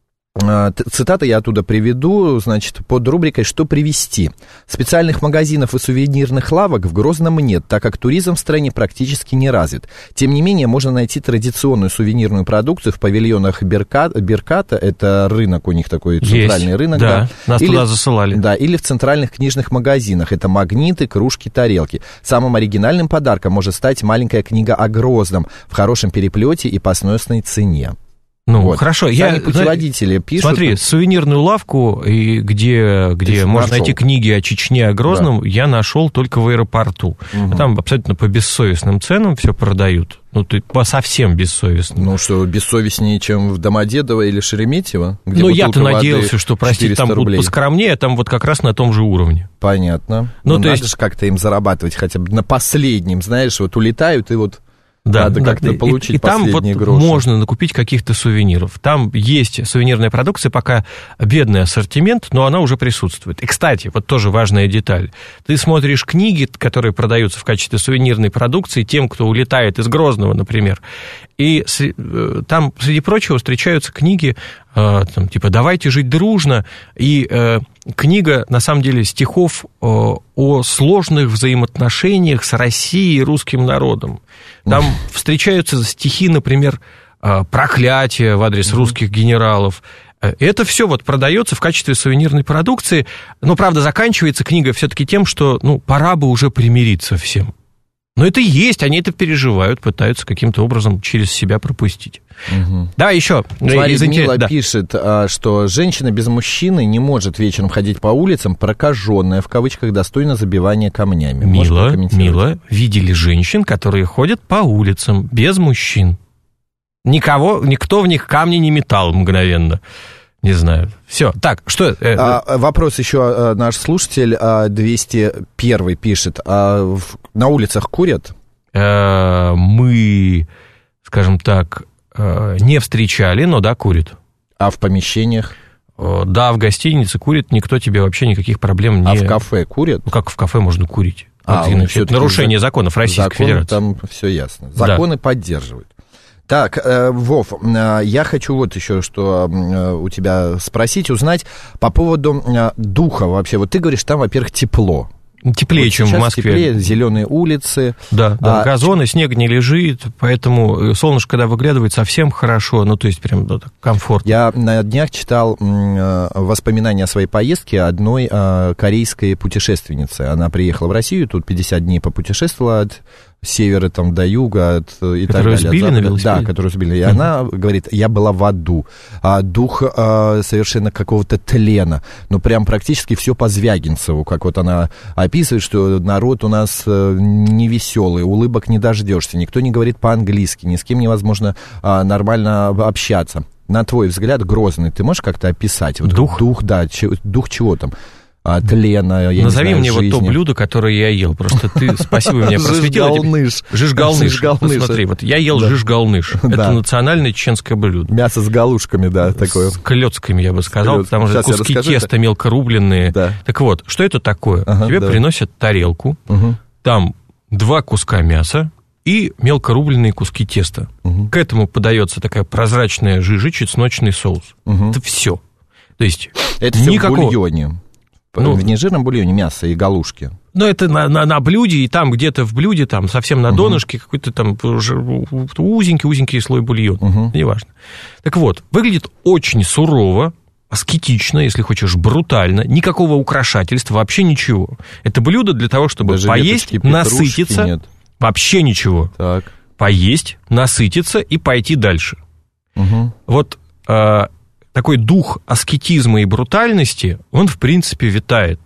Цитата я оттуда приведу, значит, под рубрикой «Что привезти?». Специальных магазинов и сувенирных лавок в Грозном нет, так как туризм в стране практически не развит. Тем не менее, можно найти традиционную сувенирную продукцию в павильонах Берката, это рынок у них такой, центральный есть, рынок. Да, нас туда засылали. Да, или в центральных книжных магазинах, это магниты, кружки, тарелки. Самым оригинальным подарком может стать маленькая книга о Грозном в хорошем переплете и по сносной цене. Хорошо. Путеводители пишут. Смотри, сувенирную лавку, где можно найти книги о Чечне, о Грозном, я нашел только в аэропорту. Там абсолютно по бессовестным ценам все продают. По совсем бессовестным. Что, бессовестнее, чем в Домодедово или Шереметьево? Я-то надеялся, что, простите, там будут поскромнее, а там вот как раз на том же уровне. Понятно. Надо же как-то им зарабатывать хотя бы на последнем, знаешь, вот улетают и вот... Надо как-то получить последние гроши. И там можно накупить каких-то сувениров. Там есть сувенирная продукция, пока бедный ассортимент, но она уже присутствует. И, кстати, вот тоже важная деталь. Ты смотришь книги, которые продаются в качестве сувенирной продукции тем, кто улетает из Грозного, например, и там, среди прочего, встречаются книги, там, типа «Давайте жить дружно», и книга, на самом деле, стихов о сложных взаимоотношениях с Россией и русским народом. Там встречаются стихи, например, проклятия в адрес русских генералов. Это все вот продается в качестве сувенирной продукции, но, правда, заканчивается книга все-таки тем, что, пора бы уже примириться всем. Но это есть, они это переживают, пытаются каким-то образом через себя пропустить. Угу. Давай еще. Смотри, Мила пишет, что женщина без мужчины не может вечером ходить по улицам, прокаженная, в кавычках, достойна забивания камнями. Мила, видели женщин, которые ходят по улицам без мужчин. Никто в них камни не метал мгновенно. Не знаю. Все. Так, что... Вопрос еще наш слушатель 201 пишет. На улицах курят? Мы, скажем так, не встречали, но да, курят. А в помещениях? Да, в гостинице курят, никто тебе вообще никаких проблем не... А в кафе курят? Ну, как в кафе можно курить? Нарушение законов Российской Федерации. Там все ясно. Законы поддерживают. Так, Вов, я хочу вот еще что у тебя спросить, узнать по поводу духа вообще. Вот ты говоришь, там, во-первых, тепло. Теплее, вот чем в Москве. Теплее, зеленые улицы. Да, газоны, снег не лежит, поэтому солнышко, когда выглядывает, совсем хорошо, ну, то есть прям комфортно. Я на днях читал воспоминания о своей поездке одной корейской путешественницы. Она приехала в Россию, тут 50 дней попутешествовала от севера там, до юга и так далее. Сбили на велосипеде? Да, которую сбили. И она говорит, я была в аду. Дух совершенно какого-то тлена. Ну, прям практически все по Звягинцеву, как вот она описывает, что народ у нас невеселый, улыбок не дождешься, никто не говорит по-английски, ни с кем невозможно нормально общаться. На твой взгляд, Грозный, ты можешь как-то описать? Вот дух, да, дух чего там? Тлена, я назови не знаю, мне жизни. Вот то блюдо, которое я ел. Просто ты, спасибо, меня просветил. Жиж-галныш. Смотри, вот я ел жиж-галныш. Это национальное чеченское блюдо. Мясо с галушками, да, такое. С клёцками, я бы сказал, потому что куски теста мелко рубленные. Так вот, что это такое? Тебе приносят тарелку, там 2 куска мяса и мелко рубленые куски теста. К этому подается такая прозрачная жижа, чесночный соус. Это все. То есть это все в бульоне. В нежирном бульоне мясо и галушки. Ну, это на блюде, и там где-то в блюде, там совсем на донышке какой-то там узенький слой бульона. Неважно. Так вот, выглядит очень сурово, аскетично, если хочешь, брутально. Никакого украшательства, вообще ничего. Это блюдо для того, чтобы даже поесть, насытиться. Нет. Вообще ничего. Так. Поесть, насытиться и пойти дальше. Вот... такой дух аскетизма и брутальности, он, в принципе, витает.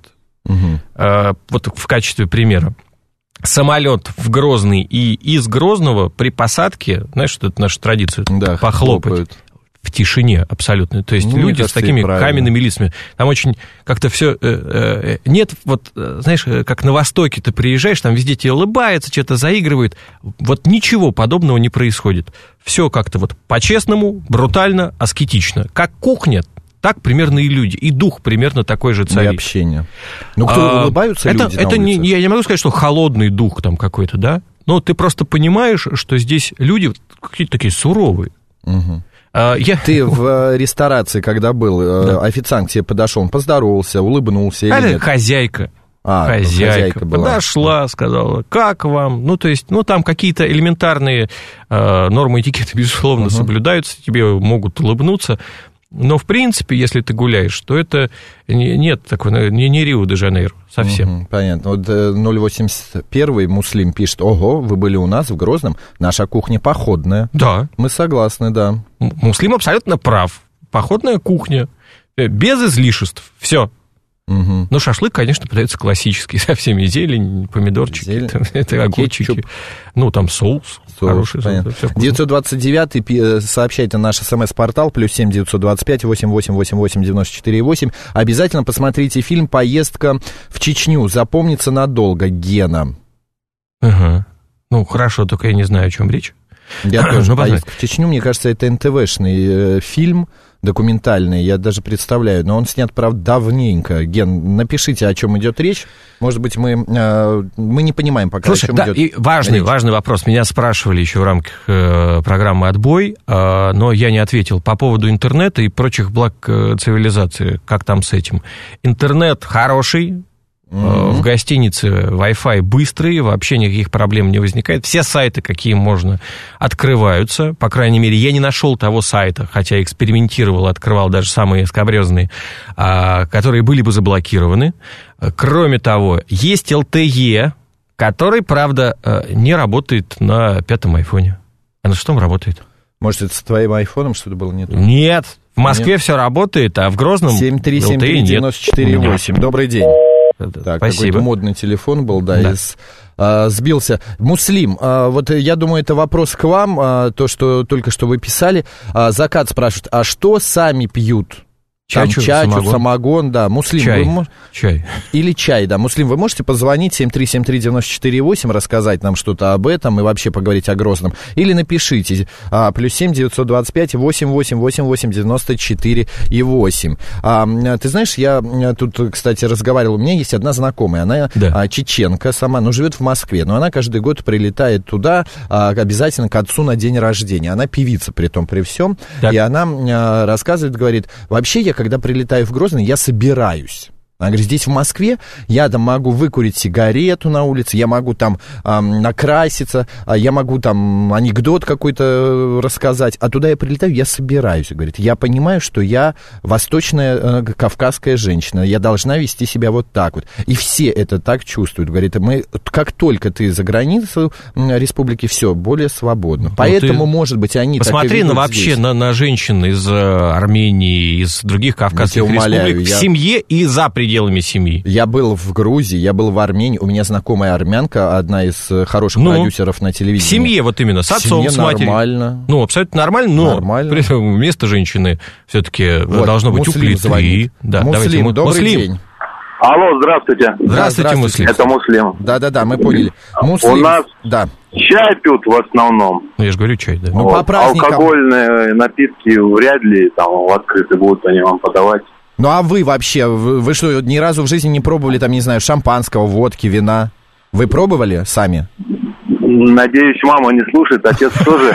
Вот в качестве примера. Самолет в Грозный и из Грозного при посадке, знаешь, что это наша традиция, похлопать. В тишине абсолютно. То есть люди с такими каменными лицами. Там очень как-то все... Нет, вот, знаешь, как на Востоке ты приезжаешь, там везде тебе улыбаются, что-то заигрывают. Вот ничего подобного не происходит. Все как-то вот по-честному, брутально, аскетично. Как кухня, так примерно и люди. И дух примерно такой же царит. И общение. Ну, кто улыбаются люди это я не могу сказать, что холодный дух там какой-то, да? Но ты просто понимаешь, что здесь люди какие-то такие суровые. Ты в ресторации, когда был, официант к тебе подошел, он поздоровался, улыбнулся или нет? Хозяйка. Хозяйка подошла, сказала, как вам? Ну, то есть, там какие-то элементарные нормы этикета, безусловно, соблюдаются, тебе могут улыбнуться. Но, в принципе, если ты гуляешь, то это нет такой, не Рио-де-Жанейро совсем. Понятно. Вот 081 Муслим пишет, ого, вы были у нас в Грозном, наша кухня походная. Да. Мы согласны, да. Муслим абсолютно прав. Походная кухня, без излишеств, все. Ну, шашлык, конечно, подается классический, со всеми зелень, помидорчики, это огурчики. Ну, там соус хороший. 929 сообщайте на наш СМС-портал, +7 925 8888 94,8. Обязательно посмотрите фильм «Поездка в Чечню». Запомнится надолго. Гена. Ну, хорошо, только я не знаю, о чем речь. Я тоже. «Поездка в Чечню», мне кажется, это НТВшный фильм, документальный, я даже представляю, но он снят, правда, давненько. Ген, напишите, о чем идет речь. Может быть, мы не понимаем пока, слушай, о чем идет речь. Важный вопрос. Меня спрашивали еще в рамках программы «Отбой», но я не ответил по поводу интернета и прочих благ цивилизации. Как там с этим? Интернет хороший. В гостинице Wi-Fi быстрый, вообще никаких проблем не возникает. Все сайты, какие можно, открываются. По крайней мере, я не нашел того сайта, хотя экспериментировал, открывал даже самые скабрезные, которые были бы заблокированы. Кроме того, есть LTE, который, правда, не работает на 5-м айфоне. А на 6-м работает. Может, это с твоим айфоном что-то было не то? Нет, в Москве все работает, а в Грозном 7373948. Добрый день. Так, спасибо. Какой-то модный телефон был, да. Сбился. Муслим, вот я думаю, это вопрос к вам, то, что только что вы писали. Закат спрашивает, а что сами пьют? Чачу, самогон, да. Муслим, чай. Или чай, да. Муслим, вы можете позвонить 7373948, рассказать нам что-то об этом и вообще поговорить о Грозном. Или напишите +7 925 8888 94 8. Ты знаешь, я тут, кстати, разговаривал, у меня есть одна знакомая, она чеченка сама, но живет в Москве, но она каждый год прилетает туда обязательно к отцу на день рождения. Она певица при том, при всем, и она рассказывает, говорит, вообще я когда прилетаю в Грозный, я собираюсь. Она говорит, здесь в Москве я там могу выкурить сигарету на улице, я могу там накраситься, я могу там анекдот какой-то рассказать, а туда я прилетаю, я собираюсь. Говорит, я понимаю, что я восточная кавказская женщина, я должна вести себя вот так вот. И все это так чувствуют. Говорит, мы, как только ты за границу республики, все, более свободно. Поэтому, может быть, они посмотри так и ведут вообще здесь. на женщин из Армении, из других кавказских республик, в семье и за пределами семьи. Я был в Грузии, я был в Армении. У меня знакомая армянка, одна из хороших продюсеров на телевидении. В семье вот именно, с отцом, с матерью. Нормально. Ну, абсолютно нормально, но при этом вместо женщины все-таки должно быть у плиты. Да, Муслим, добрый день. Алло, здравствуйте. Здравствуйте, Муслим. Это Муслим. Да, мы поняли. Муслим, у нас чай пьют в основном. Ну, я же говорю чай, да. Ну, по праздникам. Алкогольные напитки вряд ли там в открытый будут они вам подавать. Ну, а вы вообще, вы что, ни разу в жизни не пробовали, там, не знаю, шампанского, водки, вина? Вы пробовали сами? Надеюсь, мама не слушает, отец тоже.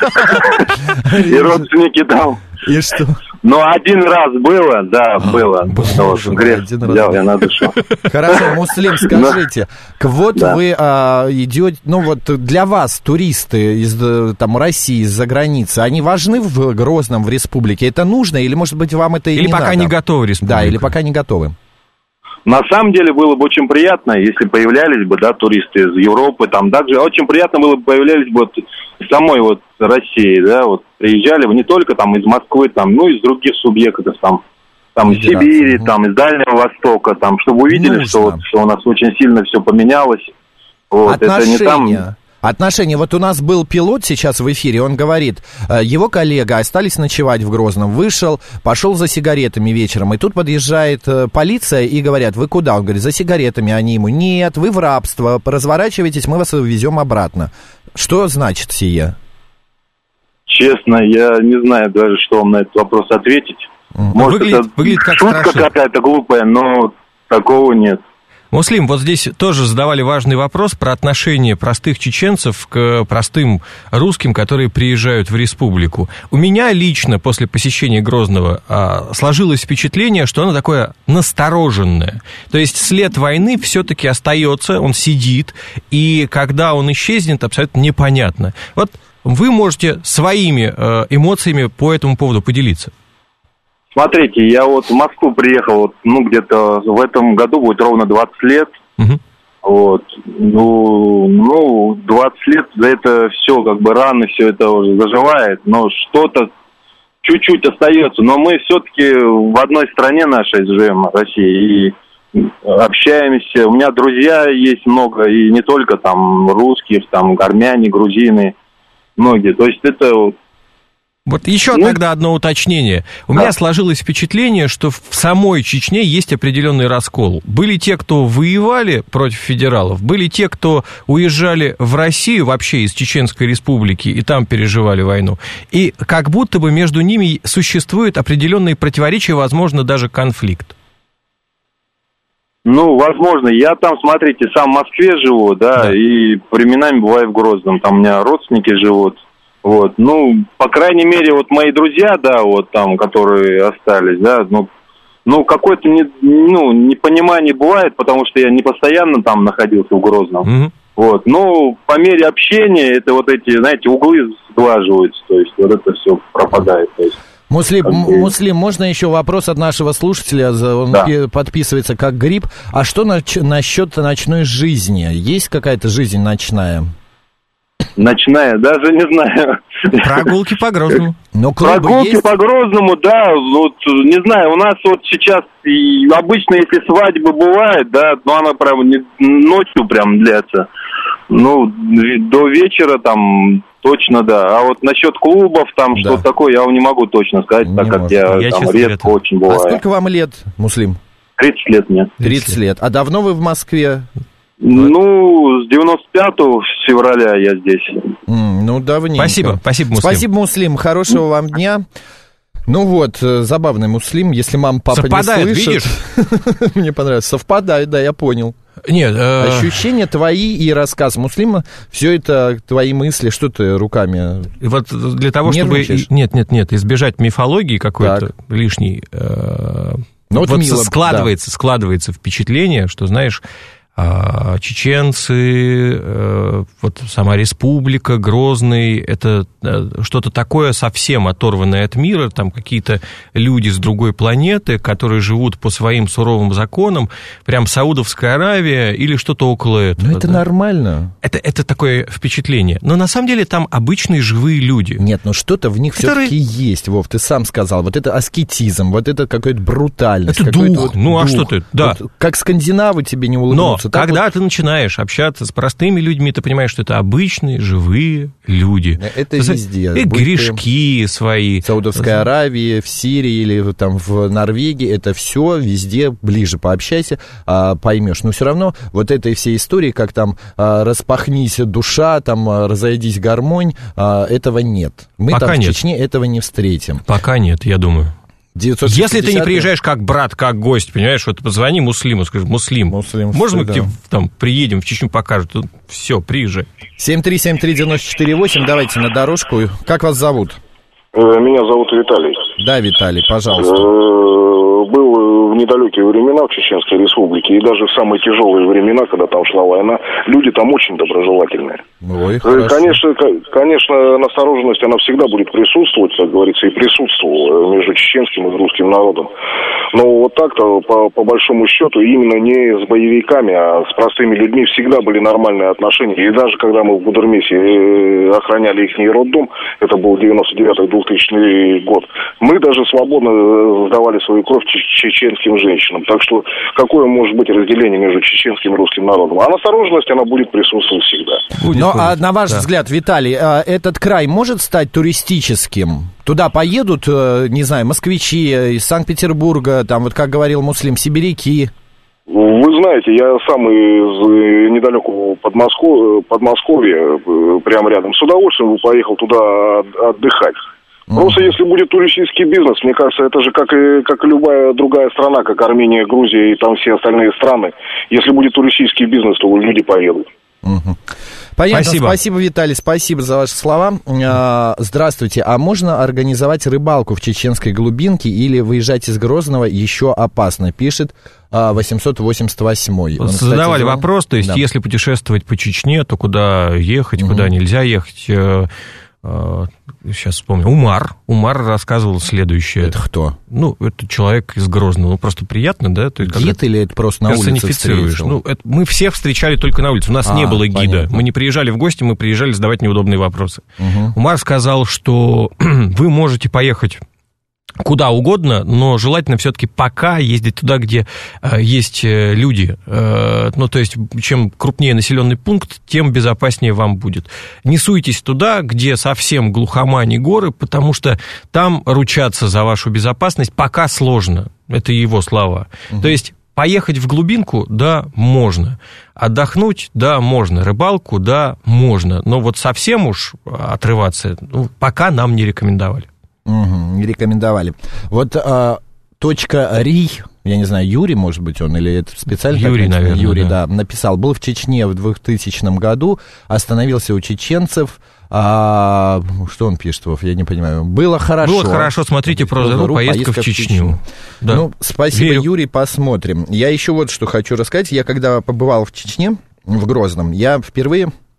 И родственники там. И что? Ну, один раз было, да, было. Грех взял я на душу. Хорошо, Муслим, скажите, вот вы идете, ну вот для вас туристы из там России, из-за границы, они важны в Грозном, в республике? Это нужно или, может быть, вам это и не надо? Или пока не готовы республика? Да, или пока не готовы. На самом деле было бы очень приятно, если появлялись бы, да, туристы из Европы, там, также очень приятно было бы появлялись бы вот самой вот России, да, вот приезжали бы не только там из Москвы, там, ну, из других субъектов, там из Сибири, там, из Дальнего Востока, там, чтобы увидели, что у нас очень сильно все поменялось. Вот, это не там... Отношения. Вот у нас был пилот сейчас в эфире, он говорит, его коллега остались ночевать в Грозном, вышел, пошел за сигаретами вечером, и тут подъезжает полиция и говорят, вы куда? Он говорит, за сигаретами. Они ему, нет, вы в рабство, разворачивайтесь, мы вас везем обратно. Что значит сие? Честно, я не знаю даже, что вам на этот вопрос ответить. Может, выглядит как шутка какая-то глупая, но такого нет. Муслим, вот здесь тоже задавали важный вопрос про отношение простых чеченцев к простым русским, которые приезжают в республику. У меня лично после посещения Грозного сложилось впечатление, что оно такое настороженное. То есть след войны все-таки остается, он сидит, и когда он исчезнет, абсолютно непонятно. Вот вы можете своими эмоциями по этому поводу поделиться. Смотрите, я вот в Москву приехал, вот, ну, где-то в этом году будет ровно 20 лет. Вот. Ну, 20 лет, за это все, как бы, рано все это уже заживает, но что-то чуть-чуть остается. Но мы все-таки в одной стране нашей живем, России, и общаемся. У меня друзья есть много, и не только там русских, там армяне, грузины, многие. То есть это... Вот еще тогда одно уточнение. У меня сложилось впечатление, что в самой Чечне есть определенный раскол. Были те, кто воевали против федералов, были те, кто уезжали в Россию вообще из Чеченской Республики и там переживали войну. И как будто бы между ними существуют определенные противоречия, возможно, даже конфликт. Ну, возможно. Я там, смотрите, сам в Москве живу, да. И временами бываю в Грозном. Там у меня родственники живут. Вот, ну, по крайней мере, вот мои друзья, да, вот там, которые остались, да, ну какое-то непонимание бывает, потому что я не постоянно там находился в Грозном. Вот, но по мере общения это вот эти, знаете, углы сглаживаются, то есть вот это все пропадает, то есть. Муслим, можно еще вопрос от нашего слушателя? Он подписывается как гриб. А что насчет ночной жизни? Есть какая-то жизнь ночная? Ночная, даже не знаю. Прогулки по Грозному. Прогулки по Грозному, да, вот, не знаю, у нас вот сейчас обычно, если свадьба бывает, да, но она прям ночью прям длится. Ну, до вечера там точно, да. А вот насчет клубов, там что-то такое, я вам не могу точно сказать, так как я там редко очень бываю. А сколько вам лет, Муслим? 30 лет мне. 30 лет. А давно вы в Москве? Ну, с 95 февраля я здесь. Ну, давненько. Спасибо, Муслим. Спасибо, Муслим, хорошего вам дня. Ну вот, забавный Муслим, если мама, папа совпадает, не слышат. Видишь? Мне понравилось. Совпадает, да, я понял. Нет, ощущения твои и рассказ Муслима, все это твои мысли, что ты руками вот для того, нервничаешь? Чтобы... Нет, избежать мифологии какой-то лишней, вот мило, складывается впечатление, что, знаешь, чеченцы, вот сама республика, Грозный, это что-то такое совсем оторванное от мира, там какие-то люди с другой планеты, которые живут по своим суровым законам, прям Саудовская Аравия или что-то около этого. Ну, это нормально. Это такое впечатление. Но на самом деле там обычные живые люди. Нет, но что-то в них все-таки есть, Вов, ты сам сказал. Вот это аскетизм, вот это какая-то брутальность. Это дух. Вот а что ты? Да. Вот, как скандинавы тебе не улыбнутся. Но когда ты начинаешь общаться с простыми людьми, ты понимаешь, что это обычные, живые люди. Это везде. И грешки свои. В Саудовской Аравии, в Сирии или там в Норвегии, это все везде ближе пообщайся, поймешь. Но все равно вот этой всей истории, как там распахнись душа, там разойдись гармонь, этого нет. Мы пока там нет. В Чечне этого не встретим. Пока нет, я думаю. 960... Если ты не приезжаешь как брат, как гость, понимаешь, вот позвони Муслиму, скажи, Муслим, можно мы к тебе там приедем, в Чечню покажут? Все, приезжай. 7373948, давайте на дорожку. Как вас зовут? Меня зовут Виталий. Да, Виталий, пожалуйста. Был в недалекие времена в Чеченской Республике, и даже в самые тяжелые времена, когда там шла война, люди там очень доброжелательные. Ой, конечно, настороженность, она всегда будет присутствовать, как говорится, и присутствовала между чеченским и русским народом. Но вот так-то, по большому счету, именно не с боевиками, а с простыми людьми всегда были нормальные отношения. И даже когда мы в Гудермесе охраняли их роддом, это был 99-2000 год, мы даже свободно сдавали свою кровь чеченским женщинам. Так что какое может быть разделение между чеченским и русским народом? А настороженность, она будет присутствовать всегда. Но на ваш взгляд, Виталий, этот край может стать туристическим? Туда поедут, не знаю, москвичи из Санкт-Петербурга, там, вот как говорил Муслим, сибиряки. Вы знаете, я сам из недалекого Подмосковья, прямо рядом, с удовольствием поехал туда отдыхать. Просто если будет туристический бизнес, мне кажется, это же как и любая другая страна, как Армения, Грузия и там все остальные страны. Если будет туристический бизнес, то люди поедут. Понятно, спасибо, Виталий, спасибо за ваши слова. Здравствуйте, а можно организовать рыбалку в чеченской глубинке или выезжать из Грозного еще опасно, пишет 888-й. Задавали вопрос, то есть если путешествовать по Чечне, то куда ехать, куда нельзя ехать. Сейчас вспомню. Умар рассказывал следующее. Это кто? Ну, это человек из Грозного. Ну, просто приятно, да? То есть, гид или это просто на улице встретил? Ну, мы всех встречали только на улице. У нас не было гида. Понятно. Мы не приезжали в гости, мы приезжали задавать неудобные вопросы. Умар сказал, что вы можете поехать куда угодно, но желательно все-таки пока ездить туда, где есть люди. Ну, то есть, чем крупнее населенный пункт, тем безопаснее вам будет. Не суйтесь туда, где совсем глухомань и горы, потому что там ручаться за вашу безопасность пока сложно. Это его слова. То есть, поехать в глубинку, да, можно. Отдохнуть, да, можно. Рыбалку, да, можно. Но вот совсем уж отрываться, пока нам не рекомендовали. Не рекомендовали. Вот .ри, я не знаю, Юрий, может быть, он, или это специально? Юрий, наверное. Юрий, да, написал. Был в Чечне в 2000 году, остановился у чеченцев. Что он пишет, Вов, я не понимаю. Было хорошо. Было хорошо, смотрите про поездка в Чечню. Да. Ну, спасибо, верю. Юрий, посмотрим. Я еще вот что хочу рассказать. Я когда побывал в Чечне, в Грозном, я впервые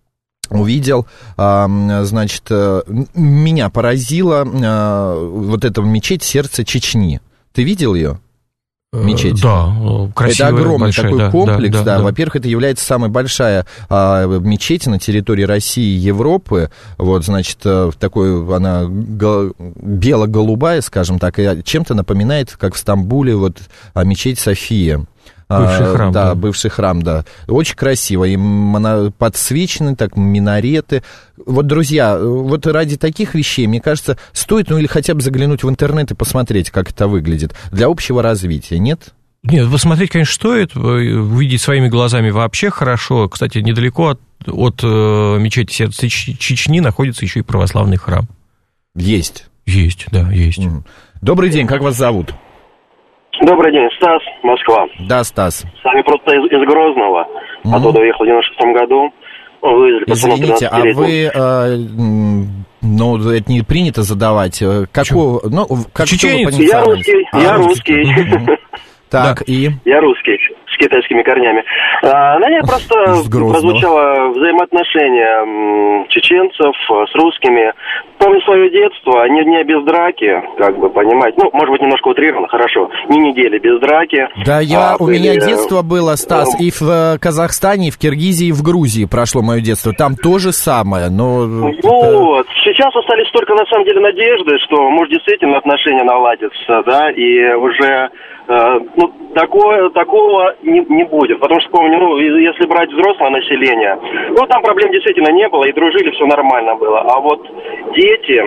увидел, значит, меня поразила вот эта мечеть «Сердце Чечни». Ты видел ее? Мечеть. Да, красивая, это огромный большая, такой комплекс, да. Да. Во-первых, это является самой большая мечеть на территории России и Европы. Вот, значит, такой она бело-голубая, скажем так, и чем-то напоминает, как в Стамбуле, вот мечеть София. Бывший храм. Да, бывший храм, да. Очень красиво. И она подсвечена, так, минареты. Вот, друзья, вот ради таких вещей, мне кажется, стоит, ну, или хотя бы заглянуть в интернет и посмотреть, как это выглядит. Для общего развития, нет? Нет, посмотреть, конечно, стоит. Увидеть своими глазами вообще хорошо. Кстати, недалеко от мечети Сердца Чечни находится еще и православный храм. Есть? Есть, да, есть. Добрый день, как вас зовут? Добрый день, Стас, Москва. Да, Стас. С вами просто из Грозного. Оттуда уехал в 96-м году. Извините, а вы... ну, это не принято задавать. Какого... Ну, как чеченец? Я русский. Так, и? Я русский, с китайскими корнями. На ней просто прозвучало взаимоотношения чеченцев с русскими. Помню свое детство, не без драки, как бы, понимаете. Ну, может быть, немножко утрировано, хорошо. Не недели без драки. Да, у меня детство было, Стас, и в Казахстане, и в Киргизии, и в Грузии прошло мое детство. Там то же самое, но... Вот. Сейчас остались только, на самом деле, надежды, что, может, действительно отношения наладятся, да, и уже... ну, такого не будет, потому что, помню, ну, если брать взрослое население, ну, там проблем действительно не было, и дружили, все нормально было, а вот дети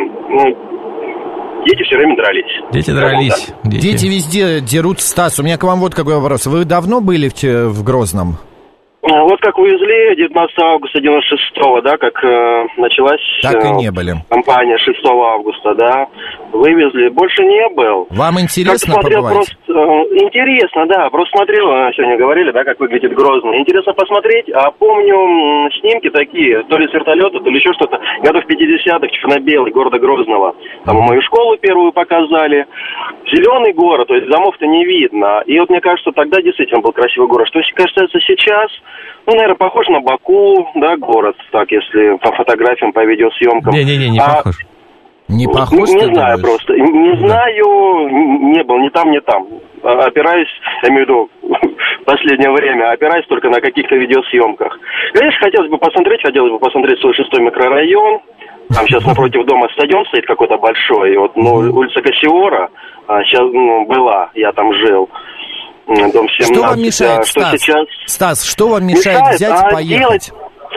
все время дрались. Дети дрались. Дети везде дерут. Стас, у меня к вам вот какой вопрос. Вы давно были в Грозном? Вот как увезли 19 августа 96-го, да, как началась так и не были. Кампания 6 августа, да, вывезли, больше не был. Вам интересно побывать? Интересно, да, просто смотрел, сегодня говорили, да, как выглядит Грозный. Интересно посмотреть, а помню снимки такие, то ли с вертолета, то ли еще что-то, годов 50-х, черно-белый, города Грозного. Там мою школу первую показали. Зеленый город, то есть домов-то не видно. И вот мне кажется, тогда действительно был красивый город. Что касается сейчас... Ну, наверное, похож на Баку, да, город, так, если по фотографиям, по видеосъемкам. Не похож. Не похож? Не знаю просто. Не знаю, не был ни там, ни там. Опираюсь, я имею в виду, в последнее время, опираюсь только на каких-то видеосъемках. Конечно, хотелось бы посмотреть свой 6-й микрорайон. Там сейчас напротив дома стадион стоит какой-то большой. Вот, ну, улица Кассиора, сейчас, была, я там жил. Дом 17, что вам мешает, Стас, что вам мешает взять и поехать?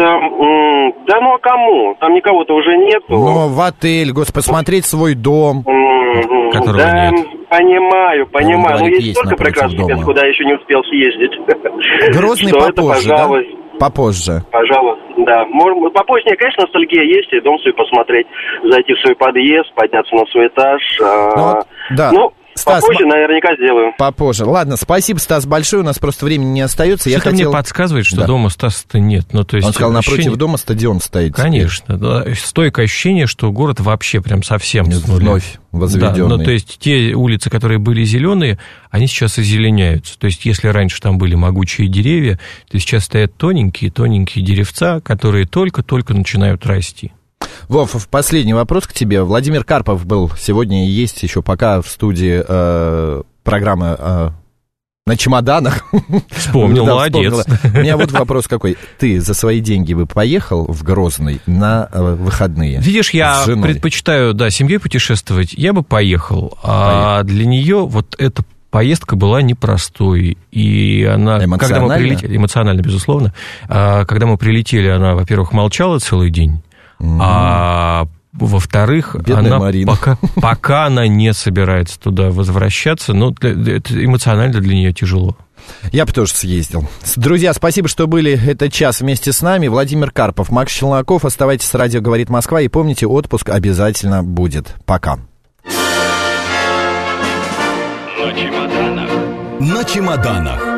Да ну а кому? Там никого-то уже нет. Ну, в отель, посмотреть свой дом. Которого нет. Понимаю. Ну, есть столько прекрасных мест, куда я еще не успел съездить. Грозный попозже, да? Попозже. Пожалуйста, да. Попозже, конечно, ностальгия есть, и дом свой посмотреть, зайти в свой подъезд, подняться на свой этаж. Да. Стас, попозже наверняка сделаю. Попозже. Ладно, спасибо, Стас, большое. У нас просто времени не остается. Что-то мне подсказывает, что дома Стаса-то нет. Ну, то есть он сказал, напротив дома стадион стоит. Конечно. Да, стойкое ощущение, что город вообще прям совсем вновь возведенный. Да, ну, то есть те улицы, которые были зеленые, они сейчас озеленяются. То есть если раньше там были могучие деревья, то сейчас стоят тоненькие деревца, которые только-только начинают расти. Вов, последний вопрос к тебе. Владимир Карпов был сегодня и есть еще пока в студии программы «На чемоданах». Вспомнил, молодец. У меня вот вопрос какой. Ты за свои деньги бы поехал в Грозный на выходные? Видишь, я предпочитаю, семьей путешествовать. Я бы поехал. А для нее вот эта поездка была непростой, и она, когда мы прилетели, эмоционально, безусловно, когда мы прилетели, она, во-первых, молчала целый день, а во-вторых, бедная она пока она не собирается туда возвращаться, но это эмоционально для нее тяжело. Я бы тоже съездил. Друзья, спасибо, что были этот час вместе с нами. Владимир Карпов, Макс Челноков. Оставайтесь с радио «Говорит Москва» и помните, отпуск обязательно будет. Пока. На чемоданах.